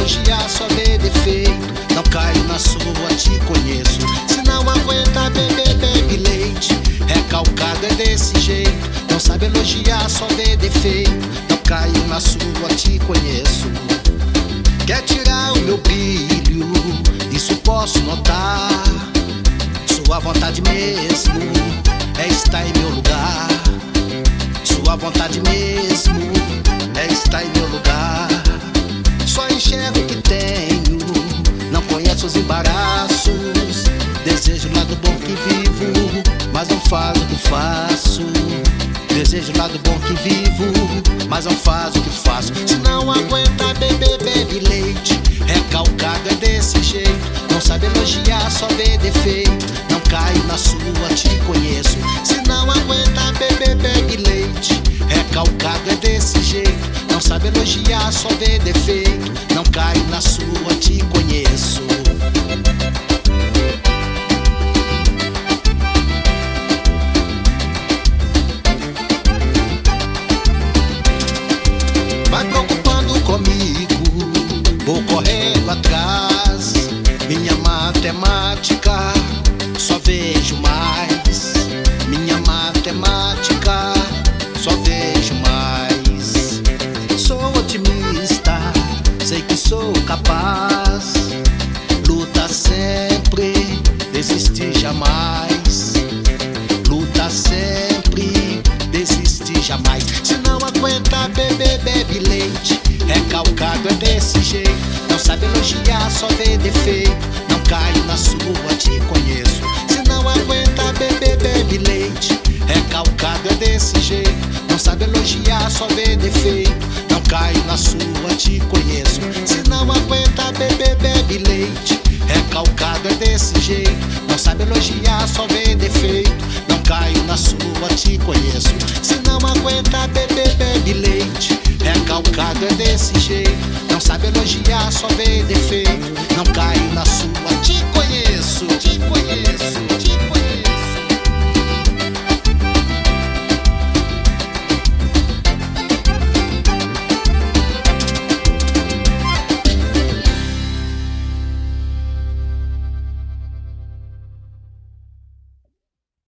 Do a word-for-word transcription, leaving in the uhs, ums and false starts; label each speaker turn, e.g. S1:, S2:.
S1: elogiar, só vê defeito. Não caio na sua, te conheço. Se não aguenta beber, bebe leite. Recalcado é desse jeito. Não sabe elogiar, só vê defeito. Não caio na sua, te conheço. Quer tirar o meu brilho, isso posso notar. Sua vontade mesmo é estar em meu lugar. Sua vontade mesmo é estar em meu lugar. Só enxergo o que tenho, não conheço os embaraços. Desejo o lado bom que vivo, mas não faço o que faço. Desejo o lado bom que vivo, mas não faço o que faço. Se não aguenta beber, bebe leite. Recalcado é desse jeito. Não sabe elogiar, só vê defeito. Não caio na sua, te conheço. Se não aguenta beber, bebe leite. Recalcado é desse jeito. Não sabe elogiar, só vê defeito. Não caio na sua, te conheço. Vai preocupando comigo, vou correndo atrás. Minha matemática, só vejo mais. Minha matemática, só vejo mais. Sou otimista, sei que sou capaz. Luta sempre, desistir jamais. Luta sempre, desistir jamais. Se não aguenta beber, bebe leite. Recalcado é desse jeito. Não sabe elogiar, só vê defeito. Não caio na sua, te conheço. Se não aguenta beber, bebe leite. Recalcado é desse jeito. Não sabe elogiar, só vê defeito. Não caio na sua, te conheço. Se não aguenta beber, bebe leite. Recalcado é desse jeito. Não sabe elogiar, só vê defeito. Não caio na sua, te conheço. Se não aguenta beber, bebe leite. Recalcado é desse jeito. Não sabe elogiar, só vê defeito. Não caio na sua, te conheço, te conheço.